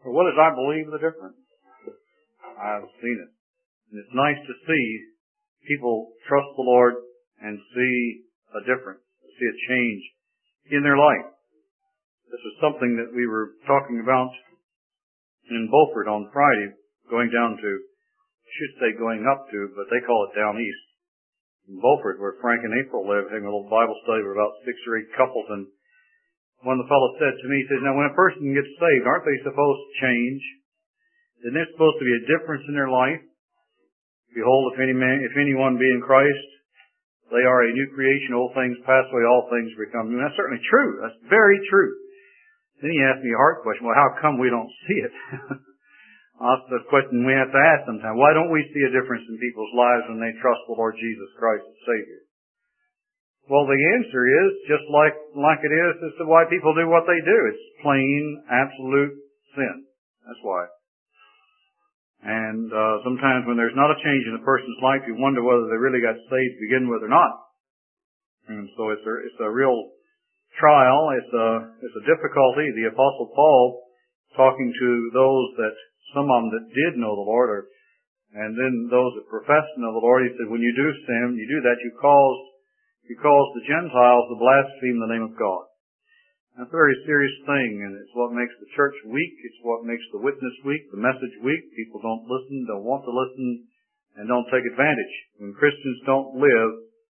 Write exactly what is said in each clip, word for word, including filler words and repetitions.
For what is I believe the difference? I've seen it. And it's nice to see people trust the Lord and see a difference, see a change in their life. This is something that we were talking about in Beaufort on Friday, going down to, I should say going up to, but they call it down east. In Beaufort, where Frank and April live, having a little Bible study with about six or eight couples, and one of the fellows said to me, he said, now when a person gets saved, aren't they supposed to change? Isn't there supposed to be a difference in their life? Behold, if any man, if anyone be in Christ, they are a new creation, old things pass away, all things become new. And that's certainly true. That's very true. Then he asked me a hard question, well, how come we don't see it? That's the question we have to ask sometimes. Why don't we see a difference in people's lives when they trust the Lord Jesus Christ as Savior? Well, the answer is just like, like it is as to why people do what they do. It's plain, absolute sin. That's why. And uh, sometimes when there's not a change in a person's life, you wonder whether they really got saved to begin with or not. And so it's a, it's a real trial. It's a, it's a difficulty. The Apostle Paul, talking to those that, some of them that did know the Lord, or, and then those that profess to know the Lord, he said, when you do sin, you do that, you cause, you cause the Gentiles to blaspheme the name of God. That's a very serious thing, and it's what makes the church weak. It's what makes the witness weak, the message weak. People don't listen, don't want to listen, and don't take advantage. When Christians don't live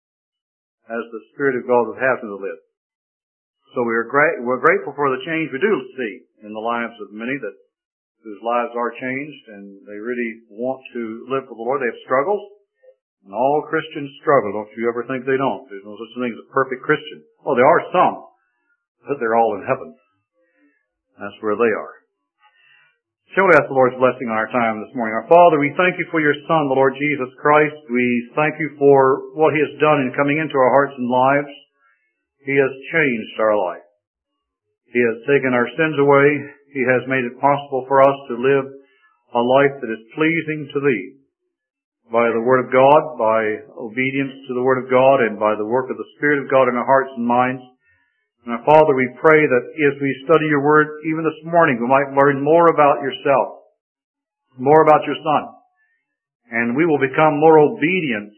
as the Spirit of God would have them to live. So we're great, we're grateful for the change we do see in the lives of many that whose lives are changed, and they really want to live for the Lord. They have struggles, and all Christians struggle. Don't you ever think they don't. There's no such thing as a perfect Christian. Oh, there are some. But they're all in heaven. That's where they are. Shall we ask the Lord's blessing on our time this morning? Our Father, we thank you for your Son, the Lord Jesus Christ. We thank you for what he has done in coming into our hearts and lives. He has changed our life. He has taken our sins away. He has made it possible for us to live a life that is pleasing to thee. By the Word of God, by obedience to the Word of God, and by the work of the Spirit of God in our hearts and minds. Now, Father, we pray that as we study your word, even this morning, we might learn more about yourself, more about your Son, and we will become more obedient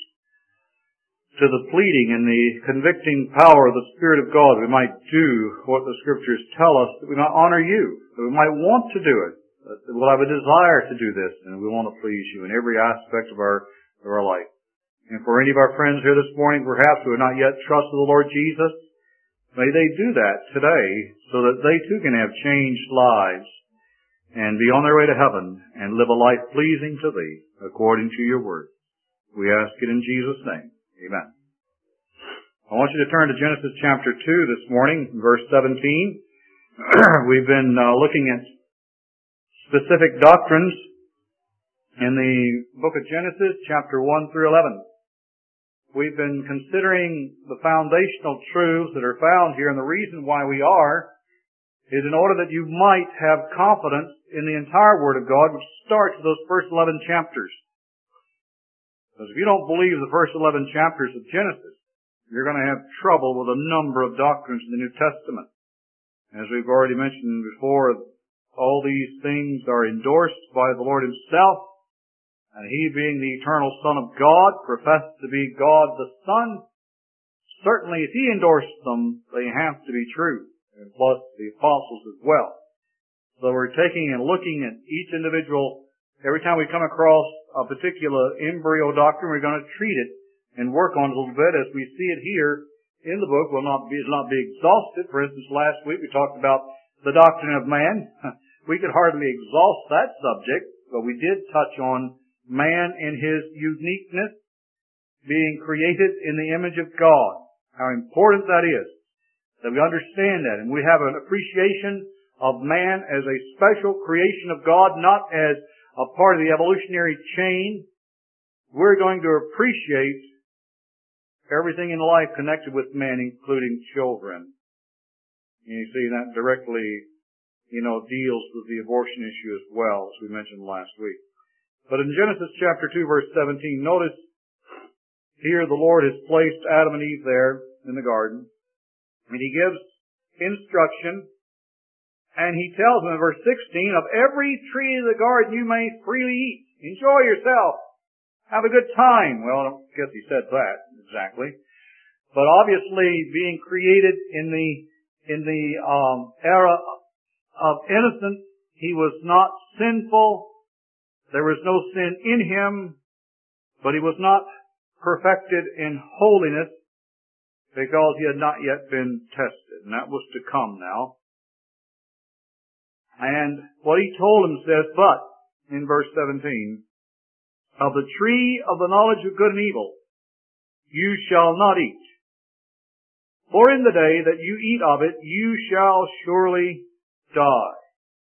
to the pleading and the convicting power of the Spirit of God. We might do what the Scriptures tell us, that we might honor you, that we might want to do it, that we'll have a desire to do this, and we want to please you in every aspect of our, of our life. And for any of our friends here this morning, perhaps who have not yet trusted the Lord Jesus, may they do that today so that they too can have changed lives and be on their way to heaven and live a life pleasing to thee according to your word. We ask it in Jesus' name. Amen. I want you to turn to Genesis chapter two this morning, verse seventeen. We've been uh, looking at specific doctrines in the book of Genesis, chapter one through eleven. We've been considering the foundational truths that are found here, and the reason why we are is in order that you might have confidence in the entire Word of God, which starts with those first eleven chapters. Because if you don't believe the first eleven chapters of Genesis, you're going to have trouble with a number of doctrines in the New Testament. As we've already mentioned before, all these things are endorsed by the Lord himself. And he, being the eternal Son of God, professed to be God the Son. Certainly, if he endorsed them, they have to be true. And plus the apostles as well. So we're taking and looking at each individual. Every time we come across a particular embryo doctrine, we're going to treat it and work on it a little bit as we see it here in the book. Will not be, will not be exhausted. For instance, last week we talked about the doctrine of man. We could hardly exhaust that subject, but we did touch on man in his uniqueness, being created in the image of God. How important that is, that we understand that. And we have an appreciation of man as a special creation of God, not as a part of the evolutionary chain. We're going to appreciate everything in life connected with man, including children. And you see that directly, you know, deals with the abortion issue as well, as we mentioned last week. But in Genesis chapter two, verse seventeen, notice here the Lord has placed Adam and Eve there in the garden. And he gives instruction And he tells them in verse sixteen, of every tree of the garden you may freely eat. Enjoy yourself. Have a good time. Well, I don't guess he said that exactly. But obviously being created in the, in the, um, era of innocence, he was not sinful. There was no sin in him, but he was not perfected in holiness because he had not yet been tested. And that was to come now. And what he told him says, but, in verse seventeen, of the tree of the knowledge of good and evil you shall not eat. For in the day that you eat of it, you shall surely die.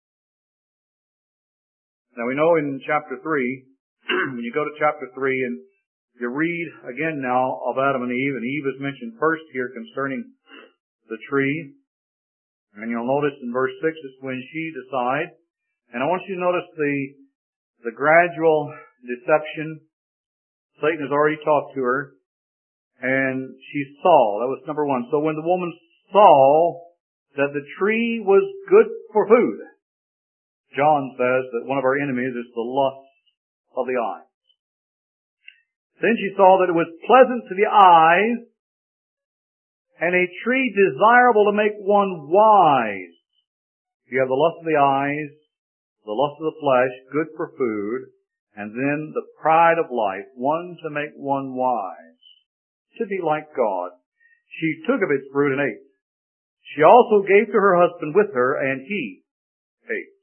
Now we know in chapter three, when you go to chapter three and you read again now of Adam and Eve, and Eve is mentioned first here concerning the tree. And you'll notice in verse six is when she decides. And I want you to notice the, the gradual deception. Satan has already talked to her. And she saw. That was number one. So when the woman saw that the tree was good for food, John says that one of our enemies is the lust of the eyes. Then she saw that it was pleasant to the eyes, and a tree desirable to make one wise. You have the lust of the eyes, the lust of the flesh, good for food, and then the pride of life, one to make one wise, to be like God. She took of its fruit and ate. She also gave to her husband with her, and he ate.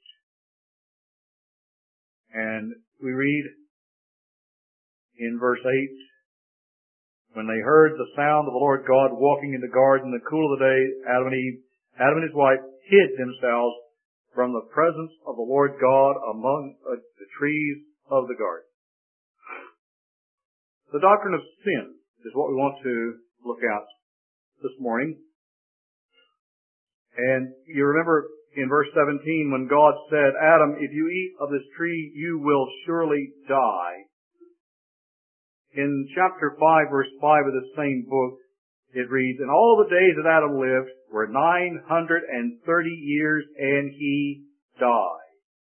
And we read in verse eight, when they heard the sound of the Lord God walking in the garden in the cool of the day, Adam and Eve, Adam and his wife hid themselves from the presence of the Lord God among uh, the trees of the garden. The doctrine of sin is what we want to look at this morning. And you remember in verse seventeen when God said, Adam, if you eat of this tree, you will surely die. In chapter five, verse five of the same book, it reads, and all the days that Adam lived were nine hundred thirty years, and he died.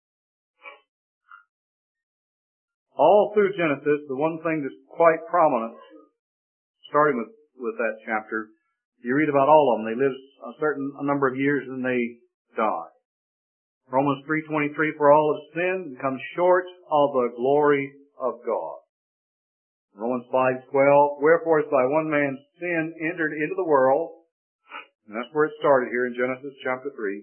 All through Genesis, the one thing that's quite prominent, starting with, with that chapter, you read about all of them. They live a certain number of years and they die. Romans three twenty-three, for all have sinned and come short of the glory of God. Romans five twelve, wherefore as by one man's sin entered into the world, and that's where it started here in Genesis chapter three,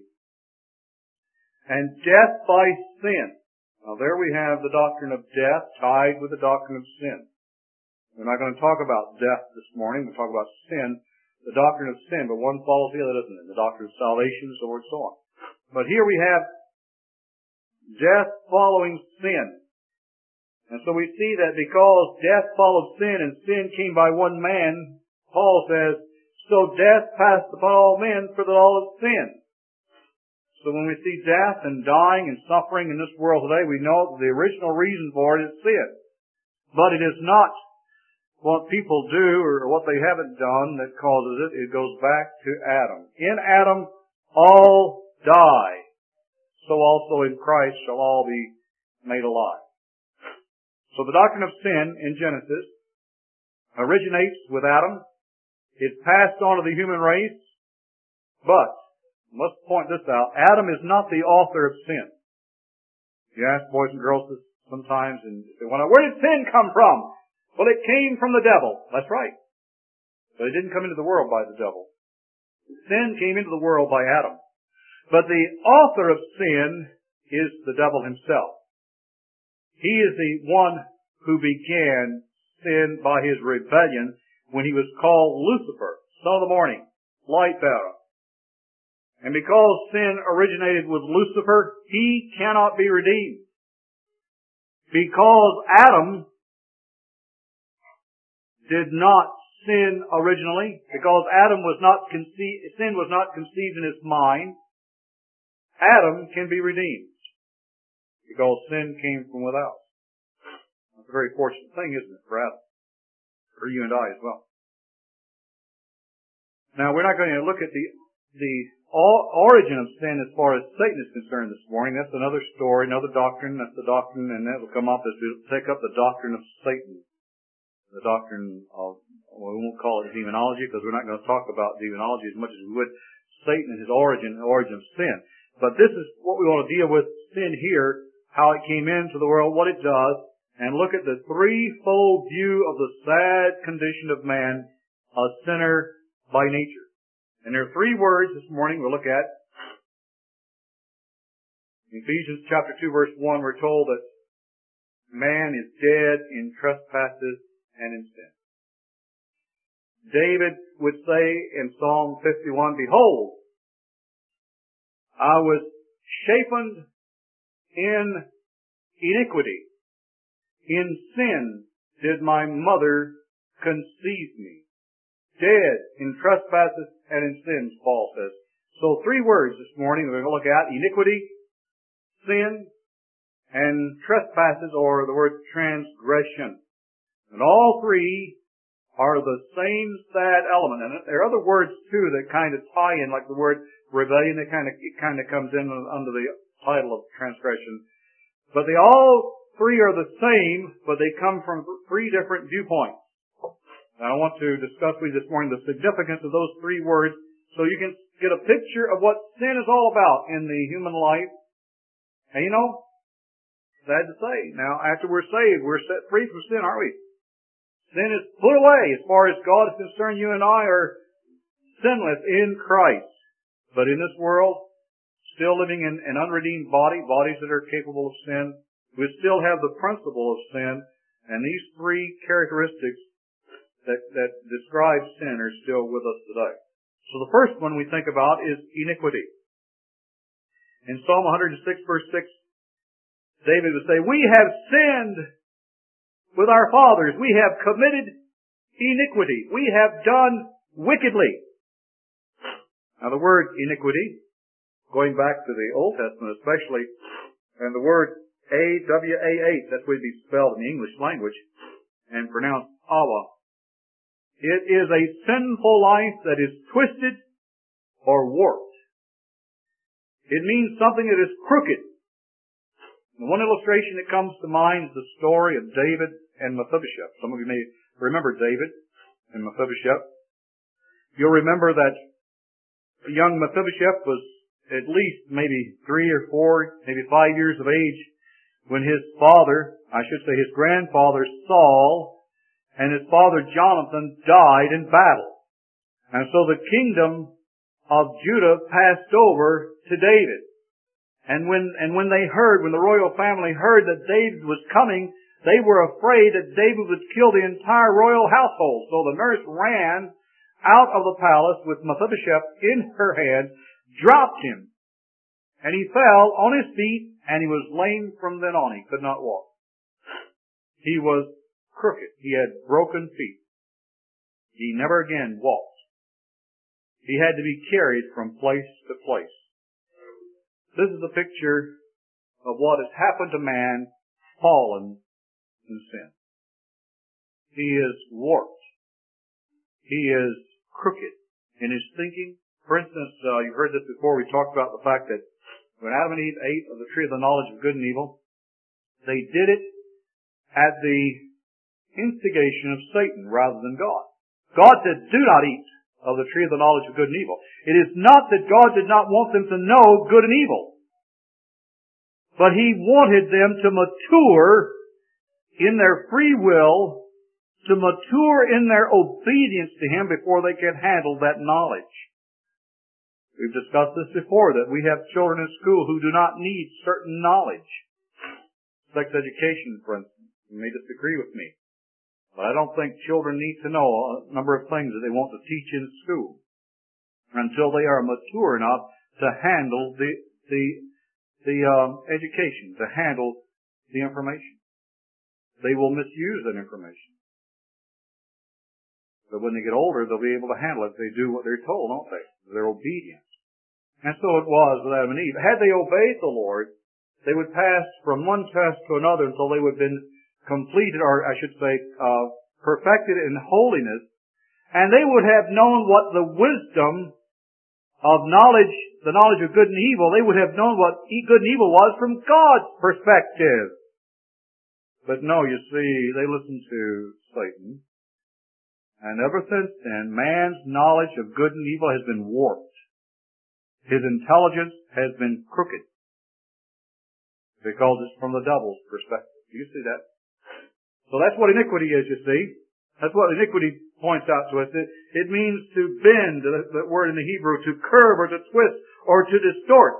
and death by sin. Now there we have the doctrine of death tied with the doctrine of sin. We're not going to talk about death this morning. We'll talk about sin, the doctrine of sin, but one follows the other, doesn't it? The doctrine of salvation, so forth and so on. But here we have death following sin. And so we see that because death followed sin and sin came by one man, Paul says, so death passed upon all men for that all have sinned. So when we see death and dying and suffering in this world today, we know that the original reason for it is sin. But it is not what people do or what they haven't done that causes it. It goes back to Adam. In Adam, all die. So also in Christ shall all be made alive. So the doctrine of sin in Genesis originates with Adam. It's passed on to the human race. But, let's point this out, Adam is not the author of sin. You ask boys and girls this sometimes, and they wonder, where did sin come from? Well, it came from the devil. That's right. But it didn't come into the world by the devil. Sin came into the world by Adam. But the author of sin is the devil himself. He is the one who began sin by his rebellion when he was called Lucifer, son of the morning, light bearer. And because sin originated with Lucifer, he cannot be redeemed. Because Adam did not sin originally, because Adam was not conceived, sin was not conceived in his mind, Adam can be redeemed. Because sin came from without. That's a very fortunate thing, isn't it, for Adam? For you and I as well. Now, we're not going to look at the, the origin of sin as far as Satan is concerned this morning. That's another story, another doctrine. That's the doctrine, and that will come up as we take up the doctrine of Satan. The doctrine of, well, we won't call it demonology because we're not going to talk about demonology as much as we would Satan and his origin, the origin of sin. But this is what we want to deal with, sin here, how it came into the world, what it does, and look at the threefold view of the sad condition of man, a sinner by nature. And there are three words this morning we'll look at. In Ephesians chapter two verse one, we're told that man is dead in trespasses and in sin. David would say in Psalm fifty-one, behold, I was shapen in iniquity. In sin did my mother conceive me. Dead in trespasses and in sins, Paul says. So three words this morning we're going to look at. Iniquity, sin, and trespasses, or the word transgression. And all three are the same sad element. And there are other words too that kind of tie in, like the word rebellion, that kind of, it kind of comes in under the title of transgression. But they all three are the same, but they come from three different viewpoints. And I want to discuss with you this morning the significance of those three words so you can get a picture of what sin is all about in the human life. And you know, sad to say, now after we're saved, we're set free from sin, aren't we? Sin is put away. As far as God is concerned, you and I are sinless in Christ. But in this world, still living in an unredeemed body, bodies that are capable of sin, we still have the principle of sin, and these three characteristics that, that describe sin are still with us today. So the first one we think about is iniquity. In Psalm one hundred six verse six, David would say, we have sinned with our fathers. We have committed iniquity. We have done wickedly. Now the word iniquity, going back to the Old Testament especially, and the word A W A H, that's what it would be spelled in the English language and pronounced Awa. It is a sinful life that is twisted or warped. It means something that is crooked. And one illustration that comes to mind is the story of David and Mephibosheth. Some of you may remember David and Mephibosheth. You'll remember that young Mephibosheth was at least maybe three or four, maybe five years of age when his father, I should say his grandfather Saul, and his father Jonathan died in battle. And so the kingdom of Judah passed over to David. And when, and when they heard, when the royal family heard that David was coming, they were afraid that David would kill the entire royal household. So the nurse ran out of the palace with Mephibosheth in her hand, dropped him, and he fell on his feet, and he was lame from then on. He could not walk. He was crooked. He had broken feet. He never again walked. He had to be carried from place to place. This is a picture of what has happened to man fallen in sin. He is warped. He is crooked in his thinking. For instance, uh, you've heard this before. We talked about the fact that when Adam and Eve ate of the tree of the knowledge of good and evil, they did it at the instigation of Satan rather than God. God said, do not eat of the tree of the knowledge of good and evil. It is not that God did not want them to know good and evil, but He wanted them to mature in their free will, to mature in their obedience to Him before they can handle that knowledge. We've discussed this before, that we have children in school who do not need certain knowledge. Sex education, for instance. You may disagree with me, but I don't think children need to know a number of things that they want to teach in school until they are mature enough to handle the the the um, education, to handle the information. They will misuse that information. But when they get older, they'll be able to handle it if they do what they're told, don't they? They're obedient. And so it was with Adam and Eve. Had they obeyed the Lord, they would pass from one test to another until they would have been completed, or I should say, uh, perfected in holiness, and they would have known what the wisdom of knowledge, the knowledge of good and evil, they would have known what good and evil was from God's perspective. But no, you see, they listened to Satan. And ever since then, man's knowledge of good and evil has been warped. His intelligence has been crooked. Because it's from the devil's perspective. Do you see that? So that's what iniquity is, you see. That's what iniquity points out to us. It, it means to bend, the word in the Hebrew, to curve or to twist or to distort.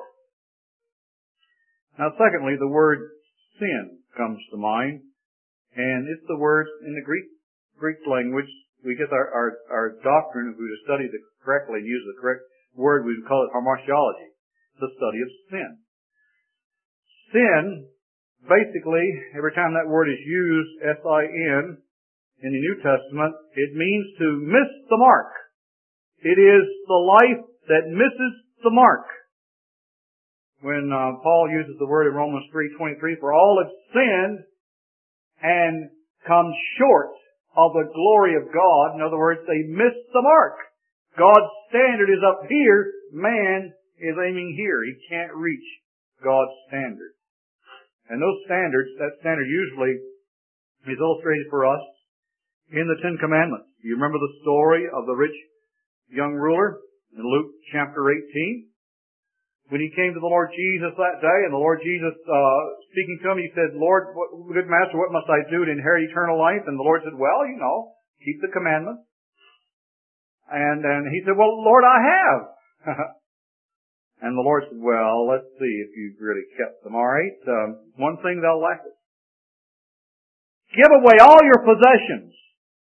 Now secondly, the word sin comes to mind. And it's the word in the Greek Greek language. We get our, our, our doctrine, if we were to study it correctly and use the correct word, we would call it hamartiology, the study of sin. Sin, basically, every time that word is used, S I N, in the New Testament, it means to miss the mark. It is the life that misses the mark. When uh, Paul uses the word in Romans three twenty-three, for all have sinned and come short of the glory of God. In other words, they miss the mark. God's standard is up here. Man is aiming here. He can't reach God's standard. And those standards, that standard usually is illustrated for us in the Ten Commandments. You remember the story of the rich young ruler in Luke chapter eighteen? When he came to the Lord Jesus that day, and the Lord Jesus, uh, speaking to him, he said, Lord, what, good master, what must I do to inherit eternal life? And the Lord said, well, you know, keep the commandments. And, and he said, well, Lord, I have. And the Lord said, well, let's see if you've really kept them. All right. Um, one thing thou lackest. Give away all your possessions.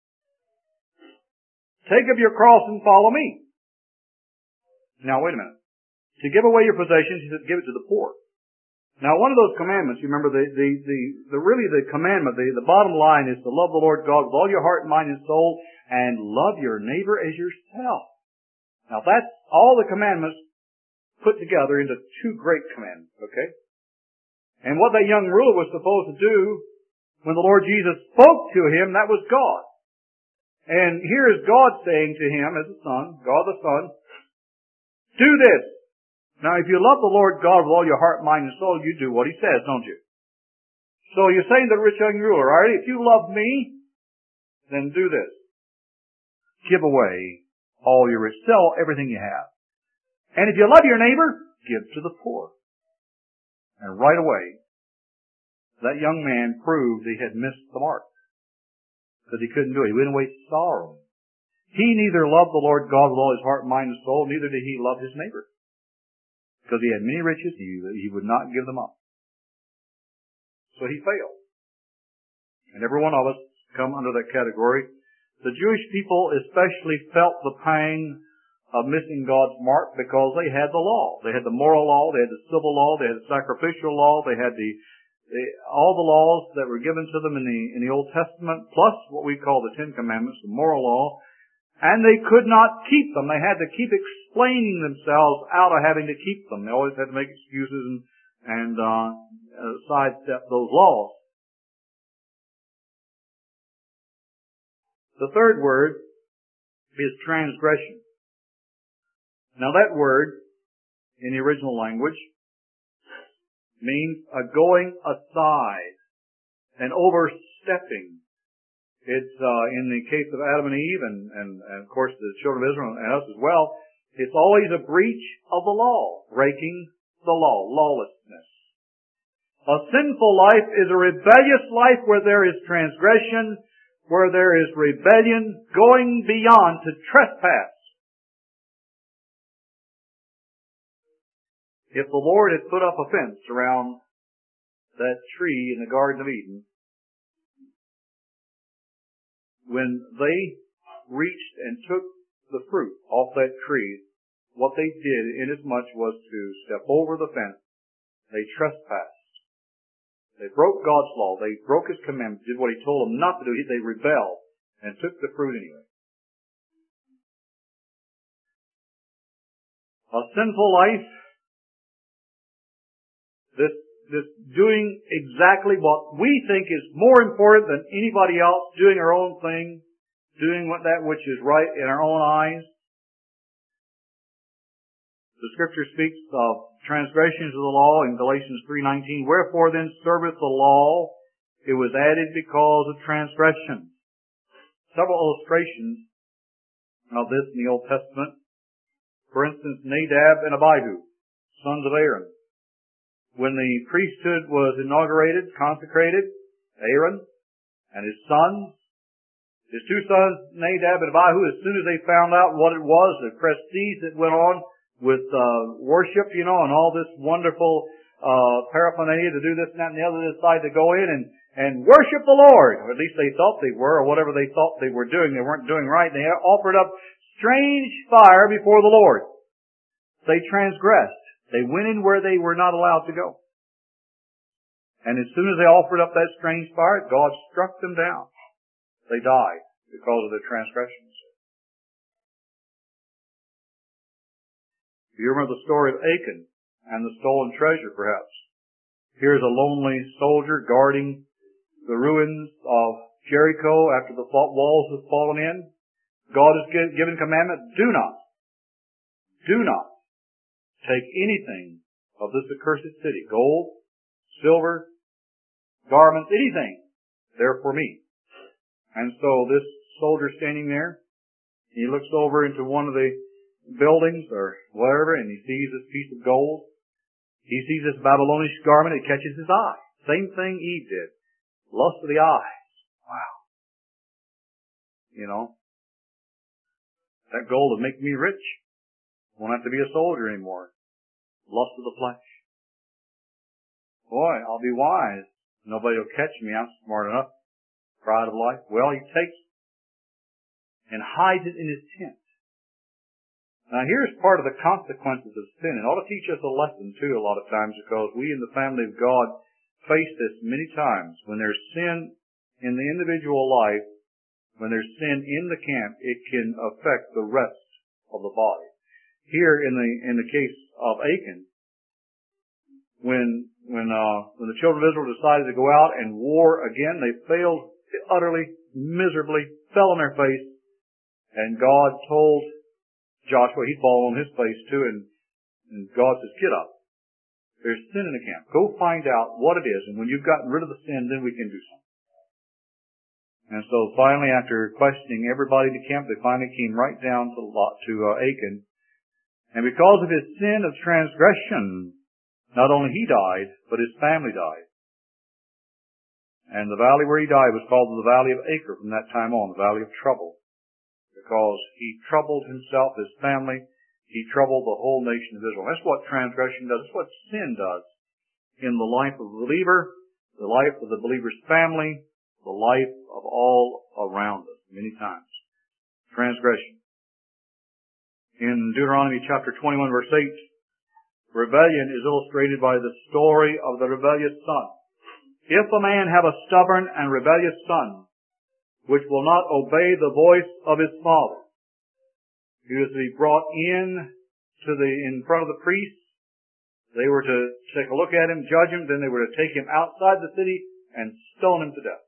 Take up your cross and follow me. Now, wait a minute. To give away your possessions, he said, give it to the poor. Now, one of those commandments, you remember, the, the, the, the really the commandment, the, the bottom line is to love the Lord God with all your heart, mind, and soul, and love your neighbor as yourself. Now, that's all the commandments put together into two great commandments, okay? And what that young ruler was supposed to do when the Lord Jesus spoke to him, that was God. And here is God saying to him as a son, God the Son, do this. Now, if you love the Lord God with all your heart, mind, and soul, you do what He says, don't you? So you're saying to the rich young ruler, all right, if you love me, then do this. Give away all your rich. Sell everything you have. And if you love your neighbor, give to the poor. And right away, that young man proved he had missed the mark. Because he couldn't do it. He went away sorrowing. He neither loved the Lord God with all his heart, mind, and soul, neither did he love his neighbor. Because he had many riches, he, he would not give them up. So he failed. And every one of us come under that category. The Jewish people especially felt the pang of missing God's mark because they had the law. They had the moral law, they had the civil law, they had the sacrificial law, they had the, the all the laws that were given to them in the in the Old Testament, plus what we call the Ten Commandments, the moral law. And they could not keep them. They had to keep explaining themselves out of having to keep them. They always had to make excuses and, and uh, uh, sidestep those laws. The third word is transgression. Now that word, in the original language, means a going aside, an overstepping. It's, uh, in the case of Adam and Eve and, and, and of course the children of Israel and us as well, it's always a breach of the law, breaking the law, lawlessness. A sinful life is a rebellious life where there is transgression, where there is rebellion, going beyond to trespass. If the Lord had put up a fence around that tree in the Garden of Eden, when they reached and took the fruit off that tree, what they did inasmuch was to step over the fence. They trespassed. They broke God's law. They broke His commandments, did what He told them not to do. They rebelled and took the fruit anyway. A sinful life, this this doing exactly what we think is more important than anybody else, doing our own thing, doing what that which is right in our own eyes. The Scripture speaks of transgressions of the law in Galatians three nineteen. Wherefore then serveth the law? It was added because of transgressions. Several illustrations of this in the Old Testament. For instance, Nadab and Abihu, sons of Aaron. When the priesthood was inaugurated, consecrated, Aaron and his sons, his two sons, Nadab and Abihu, as soon as they found out what it was, the prestige that went on with uh worship, you know, and all this wonderful uh paraphernalia to do this and that and the other, they decided to go in and and worship the Lord. Or at least they thought they were, or whatever they thought they were doing. They weren't doing right. They offered up strange fire before the Lord. They transgressed. They went in where they were not allowed to go. And as soon as they offered up that strange fire, God struck them down. They died because of their transgressions. You remember the story of Achan and the stolen treasure, perhaps. Here's a lonely soldier guarding the ruins of Jericho after the walls have fallen in. God has given commandment, do not, do not take anything of this accursed city. Gold, silver, garments, anything. They're for me. And so this soldier standing there, he looks over into one of the buildings or whatever, and he sees this piece of gold. He sees this Babylonish garment. It catches his eye. Same thing Eve did. Lust of the eyes. Wow. You know, that gold would make me rich. Won't have to be a soldier anymore. Lust of the flesh. Boy, I'll be wise. Nobody will catch me. I'm smart enough. Pride of life. Well, he takes and hides it in his tent. Now here's part of the consequences of sin. It ought to teach us a lesson too a lot of times, because we in the family of God face this many times. When there's sin in the individual life, when there's sin in the camp, it can affect the rest of the body. Here in the in the case of Achan, when when uh when the children of Israel decided to go out and war again, they failed utterly, miserably, fell on their face, and God told Joshua, he'd fall on his face too, and, and God says, get up. There's sin in the camp. Go find out what it is, and when you've gotten rid of the sin, then we can do something. And so finally, after questioning everybody in the camp, they finally came right down to, to uh, Achan. And because of his sin of transgression, not only he died, but his family died. And the valley where he died was called the Valley of Achor from that time on, the Valley of Trouble. Because he troubled himself, his family, he troubled the whole nation of Israel. That's what transgression does. That's what sin does in the life of the believer, the life of the believer's family, the life of all around us, many times. Transgression. In Deuteronomy chapter twenty-one, verse eight, rebellion is illustrated by the story of the rebellious son. If a man have a stubborn and rebellious son, which will not obey the voice of his father, he was to be brought in to the in front of the priests. They were to take a look at him, judge him, then they were to take him outside the city and stone him to death.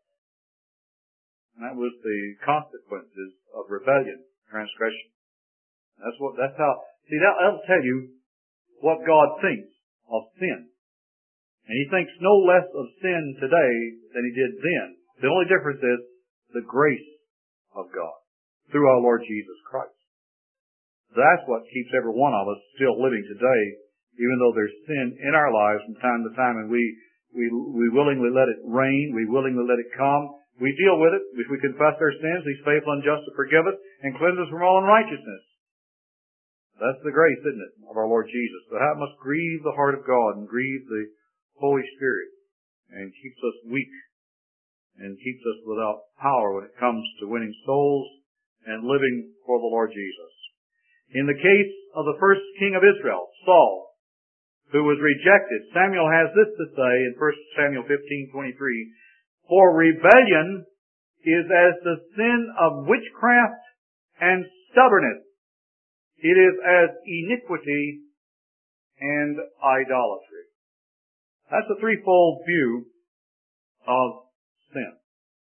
And that was the consequences of rebellion, transgression. That's what. That's how. See, that, that'll tell you what God thinks of sin. And he thinks no less of sin today than he did then. The only difference is the grace of God through our Lord Jesus Christ. That's what keeps every one of us still living today, even though there's sin in our lives from time to time, and we we we willingly let it reign, we willingly let it come. We deal with it. If we confess our sins, He's faithful and just to forgive us and cleanse us from all unrighteousness. That's the grace, isn't it, of our Lord Jesus? But that must grieve the heart of God and grieve the Holy Spirit, and keeps us weak and keeps us without power when it comes to winning souls and living for the Lord Jesus. In the case of the first king of Israel, Saul, who was rejected, Samuel has this to say in First Samuel fifteen twenty-three, for rebellion is as the sin of witchcraft and stubbornness. It is as iniquity and idolatry. That's a threefold view of sin.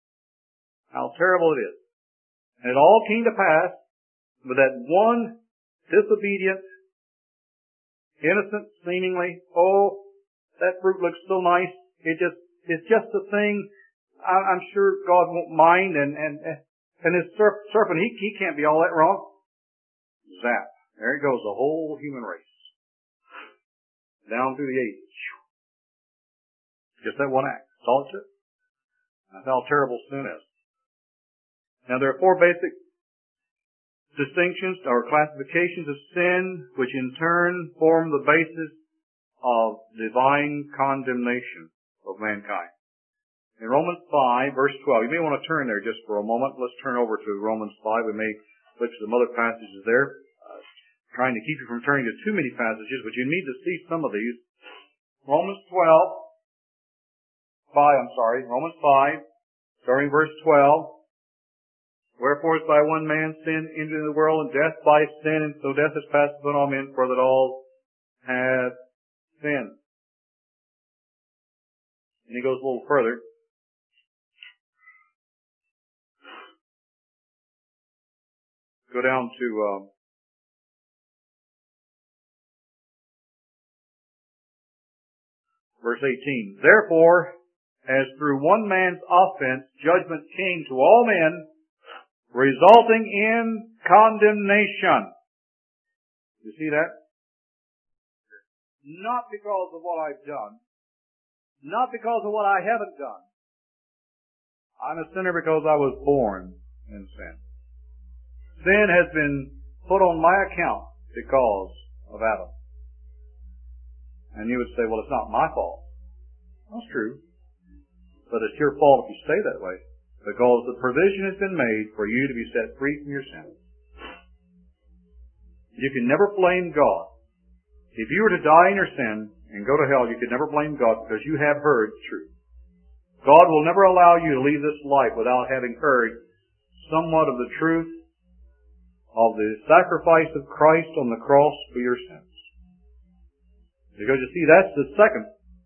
How terrible it is. And it all came to pass with that one disobedient innocent seemingly. Oh, that fruit looks so nice. It just, it's just a thing. I, I'm sure God won't mind. And, and, and this serpent, he, he can't be all that wrong. Zap. There it goes, the whole human race. Down through the ages. Just that one act. That's all it took. That's how terrible sin is. Now there are four basic distinctions or classifications of sin, which in turn form the basis of divine condemnation of mankind. In Romans five, verse twelve, you may want to turn there just for a moment. Let's turn over to Romans five. We may flip to some other passages there. Uh, trying to keep you from turning to too many passages, but you need to see some of these. Romans twelve, five, I'm sorry, Romans five, starting verse twelve. Wherefore is by one man sin entered into the world, and death by sin, and so death is passed upon all men, for that all have sinned. And he goes a little further. Go down to um, verse eighteen. Therefore, as through one man's offense judgment came to all men, resulting in condemnation. You see that? Not because of what I've done. Not because of what I haven't done. I'm a sinner because I was born in sin. Sin has been put on my account because of Adam. And you would say, well, it's not my fault. That's true. But it's your fault if you stay that way. Because the provision has been made for you to be set free from your sins. You can never blame God. If you were to die in your sin and go to hell, you could never blame God because you have heard the truth. God will never allow you to leave this life without having heard somewhat of the truth of the sacrifice of Christ on the cross for your sins. Because you see, that's the second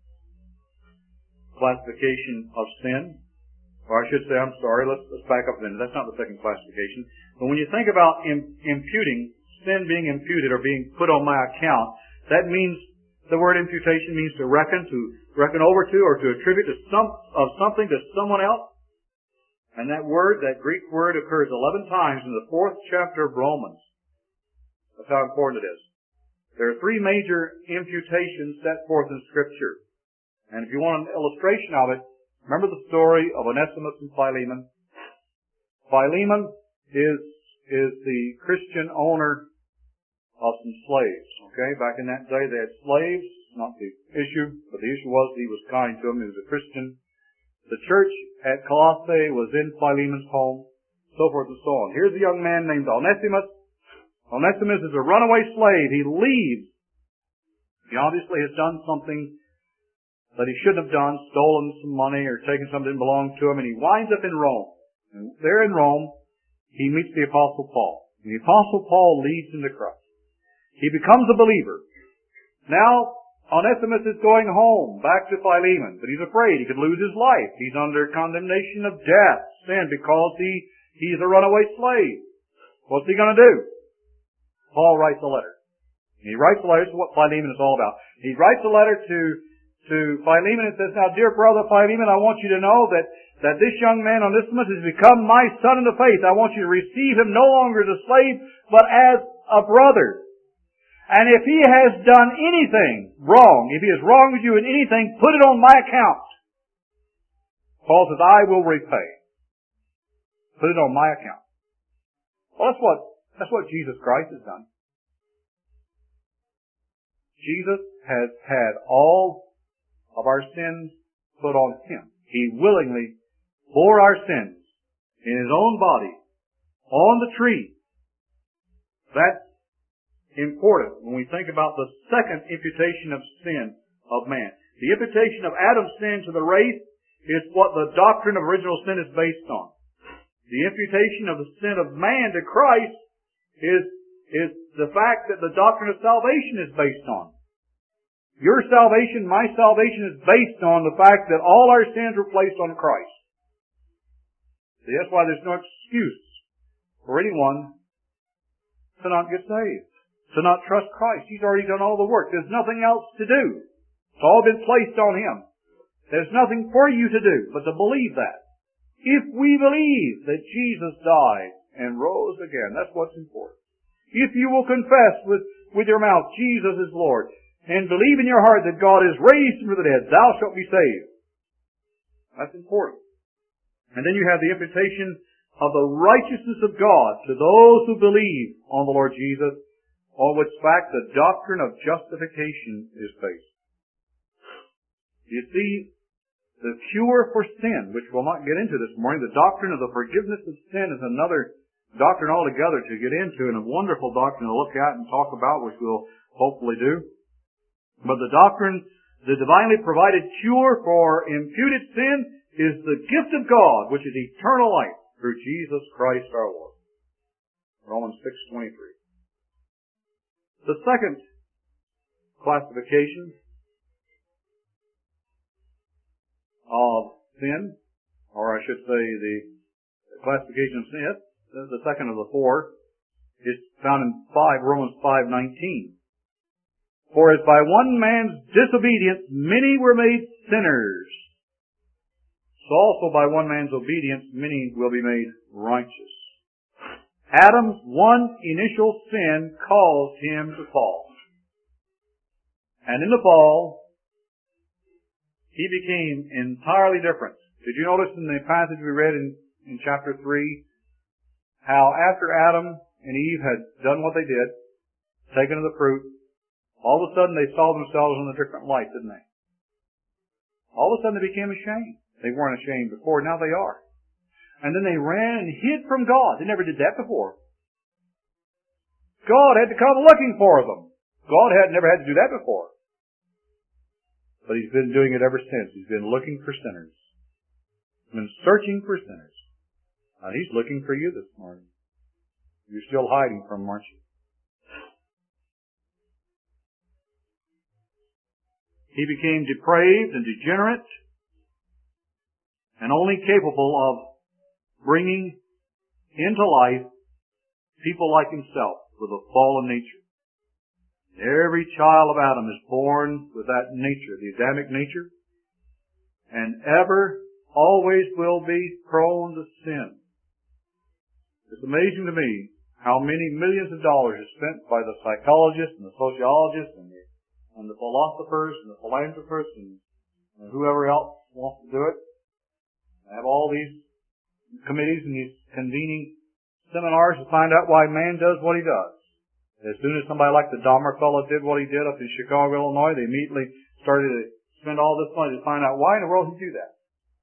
classification of sin. Or I should say, I'm sorry, let's, let's back up then. That's not the second classification. But when you think about im- imputing, sin being imputed or being put on my account, that means, the word imputation means to reckon, to reckon over to, or to attribute to some, of something to someone else. And that word, that Greek word, occurs eleven times in the fourth chapter of Romans. That's how important it is. There are three major imputations set forth in Scripture. And if you want an illustration of it, remember the story of Onesimus and Philemon? Philemon is, is the Christian owner of some slaves. Okay, back in that day they had slaves, not the issue, but the issue was he was kind to them, he was a Christian. The church at Colossae was in Philemon's home, so forth and so on. Here's a young man named Onesimus. Onesimus is a runaway slave. He leaves. He obviously has done something that he shouldn't have done, stolen some money or taken something that belonged to him, and he winds up in Rome. And there in Rome, he meets the Apostle Paul. And the Apostle Paul leads him to Christ. He becomes a believer. Now, Onesimus is going home, back to Philemon, but he's afraid he could lose his life. He's under condemnation of death, sin, because he, he's a runaway slave. What's he going to do? Paul writes a letter. And he writes a letter, this is what Philemon is all about. He writes a letter to to Philemon and says, now, dear brother Philemon, I want you to know that, that this young man Onesimus has become my son in the faith. I want you to receive him no longer as a slave, but as a brother. And if he has done anything wrong, if he has wronged you in anything, put it on my account. Paul says, I will repay. Put it on my account. Well, that's what, that's what Jesus Christ has done. Jesus has had all of our sins put on him. He willingly bore our sins in his own body on the tree. That's important when we think about the second imputation of sin of man. The imputation of Adam's sin to the race is what the doctrine of original sin is based on. The imputation of the sin of man to Christ is, is the fact that the doctrine of salvation is based on. Your salvation, my salvation is based on the fact that all our sins were placed on Christ. See, that's why there's no excuse for anyone to not get saved. to not trust Christ. He's already done all the work. There's nothing else to do. It's all been placed on Him. There's nothing for you to do but to believe that. If we believe that Jesus died and rose again, that's what's important. If you will confess with, with your mouth Jesus is Lord, and believe in your heart that God is raised from the dead, thou shalt be saved. That's important. And then you have the imputation of the righteousness of God to those who believe on the Lord Jesus, on which fact the doctrine of justification is based. You see, the cure for sin, which we'll not get into this morning, the doctrine of the forgiveness of sin is another doctrine altogether to get into, and a wonderful doctrine to look at and talk about, which we'll hopefully do. But the doctrine, the divinely provided cure for imputed sin is the gift of God, which is eternal life through Jesus Christ our Lord. Romans six twenty-three. The second classification of sin, or I should say the classification of sin, the second of the four, is found in five, Romans five nineteen. For as by one man's disobedience many were made sinners, so also by one man's obedience many will be made righteous. Adam's one initial sin caused him to fall. And in the fall, he became entirely different. Did you notice in the passage we read in, in chapter three, how after Adam and Eve had done what they did, taken of the fruit, all of a sudden they saw themselves in a different light, didn't they? All of a sudden they became ashamed. They weren't ashamed before, now they are. And then they ran and hid from God. They never did that before. God had to come looking for them. God had never had to do that before. But He's been doing it ever since. He's been looking for sinners. He's been searching for sinners. And He's looking for you this morning. You're still hiding from Him, aren't you? He became depraved and degenerate and only capable of bringing into life people like himself with a fallen nature. Every child of Adam is born with that nature, the Adamic nature, and ever, always will be prone to sin. It's amazing to me how many millions of dollars are spent by the psychologists and the sociologists and the, and the philosophers and the philanthropists and, and whoever else wants to do it. They have all these committees and these convening seminars to find out why man does what he does. As soon as somebody like the Dahmer fellow did what he did up in Chicago, Illinois, they immediately started to spend all this money to find out why in the world he do that.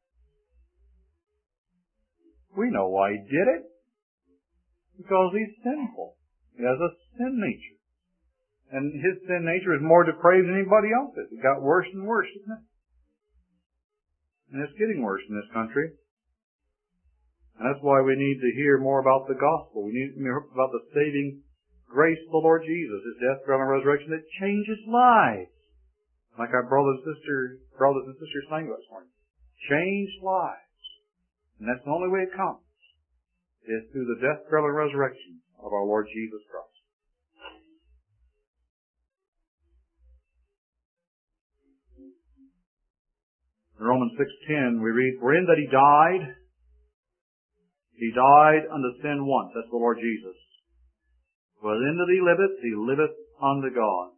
We know why he did it. Because he's sinful. He has a sin nature. And his sin nature is more depraved than anybody else's. It got worse and worse, isn't it? And it's getting worse in this country. And that's why we need to hear more about the gospel. We need to hear about the saving grace of the Lord Jesus, His death, burial, and resurrection that changes lives. Like our brothers and sisters, brothers and sisters sang this morning. Change lives. And that's the only way it comes. Is through the death, burial, and resurrection of our Lord Jesus Christ. In Romans six ten we read, for in that He died, He died unto sin once. That's the Lord Jesus. For in that He liveth, He liveth unto God.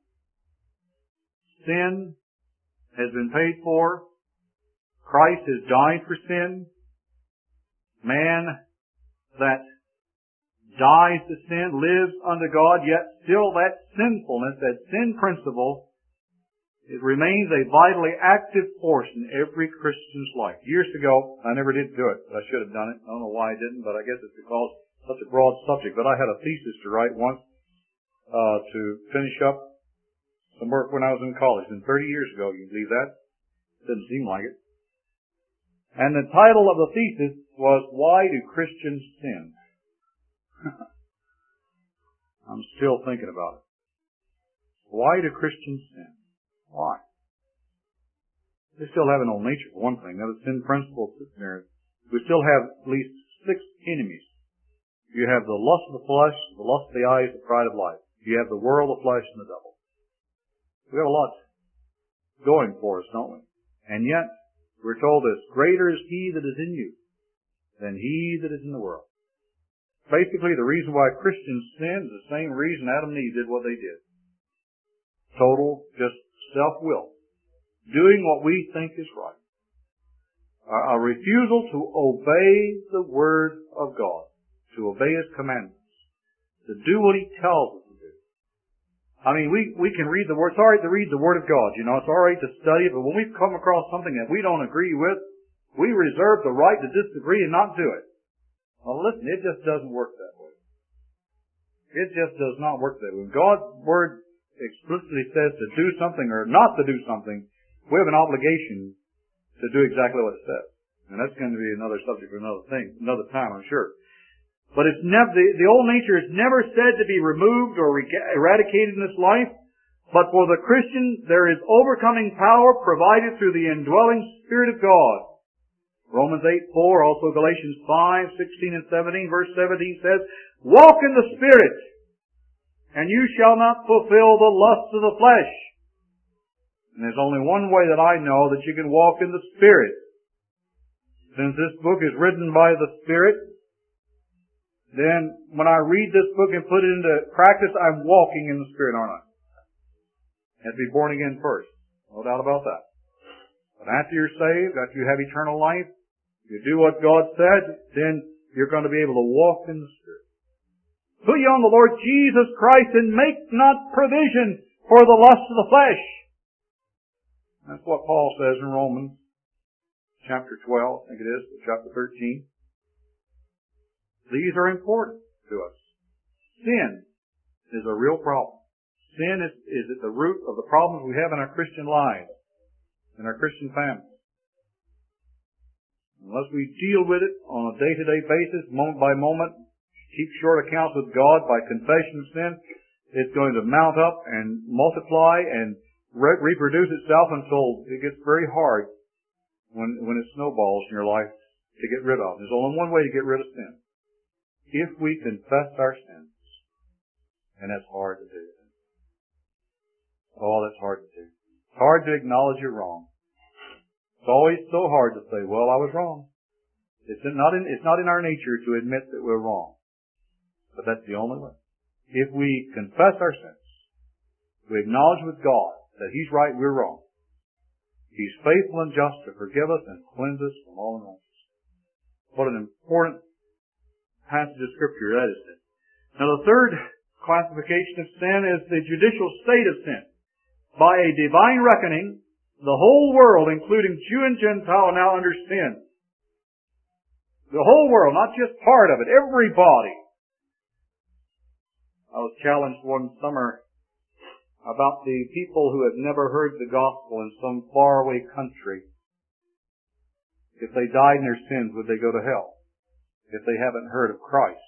Sin has been paid for. Christ has died for sin. Man that dies to sin, lives unto God, yet still that sinfulness, that sin principle, it remains a vitally active force in every Christian's life. Years ago, I never did do it, but I should have done it. I don't know why I didn't, but I guess it's because it's such a broad subject. But I had a thesis to write once uh, to finish up some work when I was in college. And thirty years ago, you can believe that? It didn't seem like it. And the title of the thesis was, Why Do Christians Sin? I'm still thinking about it. Why do Christians sin? Why? They still have an old nature, for one thing. Now, the sin principle sitting there. We still have at least six enemies. You have the lust of the flesh, the lust of the eyes, the pride of life. You have the world, the flesh, and the devil. We have a lot going for us, don't we? And yet, we're told this, greater is He that is in you than he that is in the world. Basically, the reason why Christians sin is the same reason Adam and Eve did what they did. Total, just self-will. Doing what we think is right. A refusal to obey the Word of God. To obey His commandments. To do what He tells us to do. I mean, we, we can read the Word. It's alright to read the Word of God. You know, it's alright to study it. But when we come across something that we don't agree with, we reserve the right to disagree and not do it. Well, listen, it just doesn't work that way. It just does not work that way. When God's Word explicitly says to do something or not to do something, we have an obligation to do exactly what it says. And that's going to be another subject for another thing, another time, I'm sure. But it's never, the, the old nature is never said to be removed or eradicated in this life. But for the Christian, there is overcoming power provided through the indwelling Spirit of God. Romans eight four, also Galatians five sixteen and seventeen, verse seventeen says, walk in the Spirit, and you shall not fulfill the lusts of the flesh. And there's only one way that I know that you can walk in the Spirit. Since this book is written by the Spirit, then when I read this book and put it into practice, I'm walking in the Spirit, aren't I? You have to be born again first. No doubt about that. But after you're saved, after you have eternal life, you do what God said, then you're going to be able to walk in the Spirit. Put ye on the Lord Jesus Christ and make not provision for the lust of the flesh. That's what Paul says in Romans chapter twelve, I think it is, chapter thirteen. These are important to us. Sin is a real problem. Sin is, is at the root of the problems we have in our Christian lives, in our Christian families. Unless we deal with it on a day-to-day basis, moment by moment, keep short accounts with God by confession of sin, it's going to mount up and multiply and re- reproduce itself until it gets very hard when, when it snowballs in your life to get rid of. There's only one way to get rid of sin. If we confess our sins. And that's hard to do. Oh, that's hard to do. It's hard to acknowledge you're wrong. It's always so hard to say, well, I was wrong. It's not in, it's not in our nature to admit that we're wrong. But that's the only way. If we confess our sins, we acknowledge with God that He's right, we're wrong. He's faithful and just to forgive us and cleanse us from all unrighteousness. What an important passage of Scripture that is. Now the third classification of sin is the judicial state of sin. By a divine reckoning, the whole world, including Jew and Gentile, now under sin. The whole world, not just part of it, everybody. I was challenged one summer about the people who have never heard the gospel in some faraway country. If they died in their sins, would they go to hell? If they haven't heard of Christ.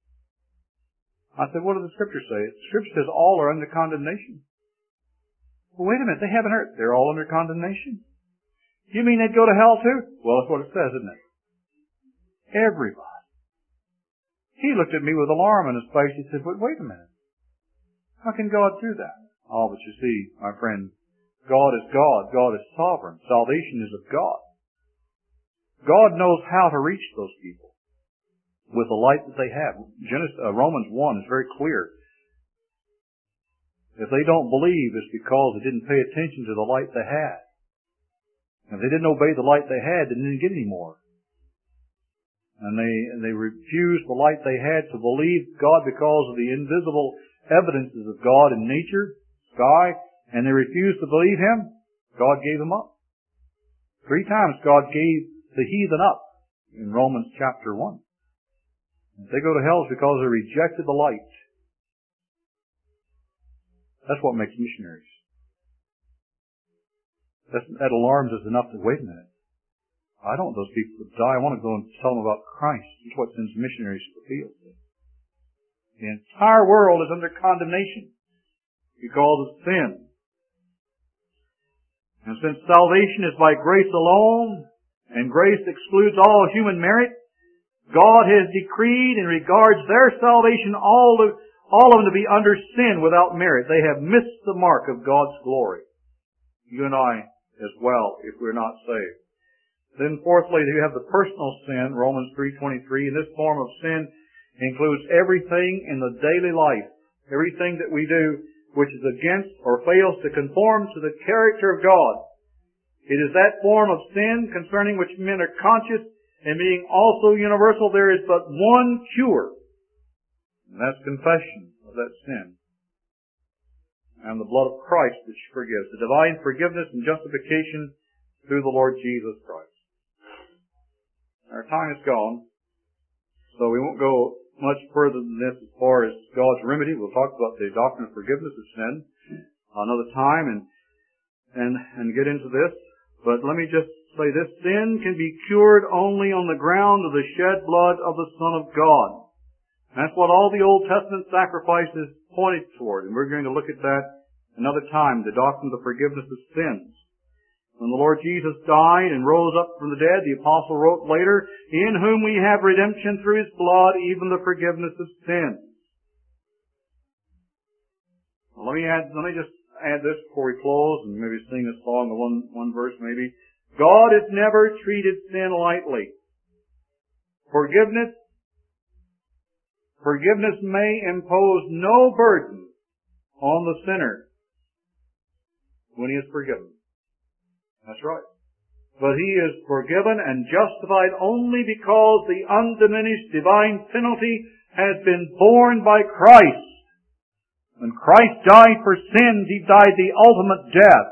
I said, what does the Scripture say? The Scripture says all are under condemnation. Well, wait a minute, they haven't heard. They're all under condemnation. You mean they'd go to hell too? Well, that's what it says, isn't it? Everybody. He looked at me with alarm in his face. He said, but wait a minute. How can God do that? Oh, but you see, my friend, God is God. God is sovereign. Salvation is of God. God knows how to reach those people with the light that they have. Genesis, uh, Romans one is very clear. If they don't believe, it's because they didn't pay attention to the light they had. If they didn't obey the light they had, they didn't get any more. And they, and they refused the light they had to believe God because of the invisible evidences of God in nature, sky, and they refused to believe Him. God gave them up. Three times God gave the heathen up in Romans chapter one. If they go to hell, it's because they rejected the light. That's what makes missionaries. That's, that alarms us enough to, wait a minute. I don't want those people to die. I want to go and tell them about Christ. That's what sends missionaries to the field. The entire world is under condemnation because of sin. And since salvation is by grace alone, and grace excludes all human merit, God has decreed in regards their salvation all the all of them to be under sin without merit. They have missed the mark of God's glory. You and I as well, if we're not saved. Then fourthly, you have the personal sin, Romans three twenty-three. And this form of sin includes everything in the daily life, everything that we do which is against or fails to conform to the character of God. It is that form of sin concerning which men are conscious, and being also universal, there is but one cure, and that's confession of that sin and the blood of Christ which forgives, the divine forgiveness and justification through the Lord Jesus Christ. Our time is gone, so we won't go much further than this as far as God's remedy. We'll talk about the doctrine of forgiveness of sin another time and and and get into this. But let me just say this: sin can be cured only on the ground of the shed blood of the Son of God. And that's what all the Old Testament sacrifices pointed toward, and we're going to look at that another time, the doctrine of the forgiveness of sins. When the Lord Jesus died and rose up from the dead, the apostle wrote later, "In whom we have redemption through His blood, even the forgiveness of sins." Well, let me add, let me just add this before we close, and maybe sing a song, one, one verse maybe. God has never treated sin lightly. Forgiveness, forgiveness may impose no burden on the sinner when he is forgiven. That's right. But he is forgiven and justified only because the undiminished divine penalty has been borne by Christ. When Christ died for sins, He died the ultimate death.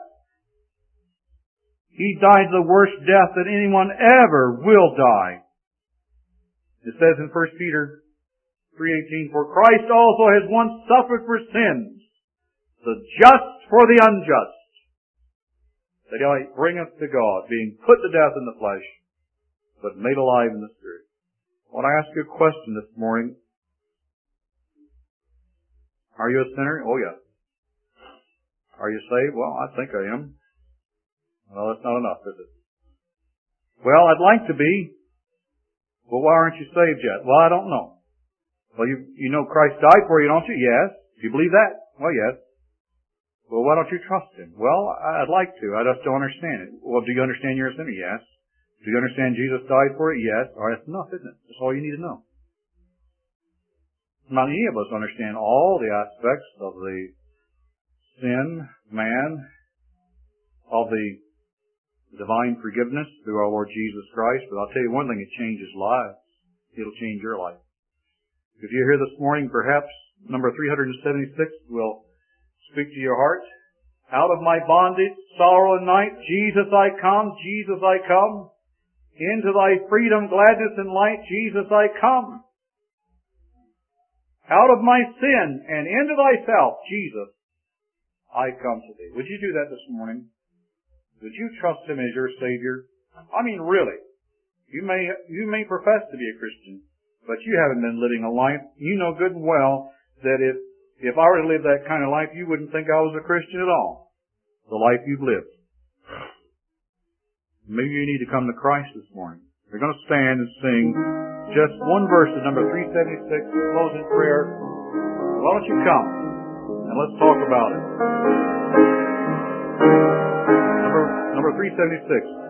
He died the worst death that anyone ever will die. It says in First Peter three eighteen, "For Christ also has once suffered for sins, the just for the unjust, that He might bring us to God, being put to death in the flesh, but made alive in the Spirit." I want to ask you a question this morning. Are you a sinner? Oh, yeah. Are you saved? Well, I think I am. Well, that's not enough, is it? Well, I'd like to be. Well, why aren't you saved yet? Well, I don't know. Well, you you know Christ died for you, don't you? Yes. Do you believe that? Well, yes. Well, why don't you trust Him? Well, I'd like to. I just don't understand it. Well, do you understand you're a sinner? Yes. Do you understand Jesus died for it? Yes. All right, that's enough, isn't it? That's all you need to know. Not any of us understand all the aspects of the sin, man, of the divine forgiveness through our Lord Jesus Christ. But I'll tell you one thing, it changes lives. It'll change your life. If you're here this morning, perhaps number three seventy-six will speak to your heart. Out of my bondage, sorrow and night, Jesus I come, Jesus I come. Into thy freedom, gladness and light, Jesus I come. Out of my sin and into thyself, Jesus, I come to thee. Would you do that this morning? Would you trust Him as your Savior? I mean, really. You may, you may profess to be a Christian, but you haven't been living a life. You know good and well that if, if I were to live that kind of life, you wouldn't think I was a Christian at all. The life you've lived. Maybe you need to come to Christ this morning. We're going to stand and sing just one verse of number three seventy-six, closing prayer. Why don't you come and let's talk about it. Number, number three seventy-six.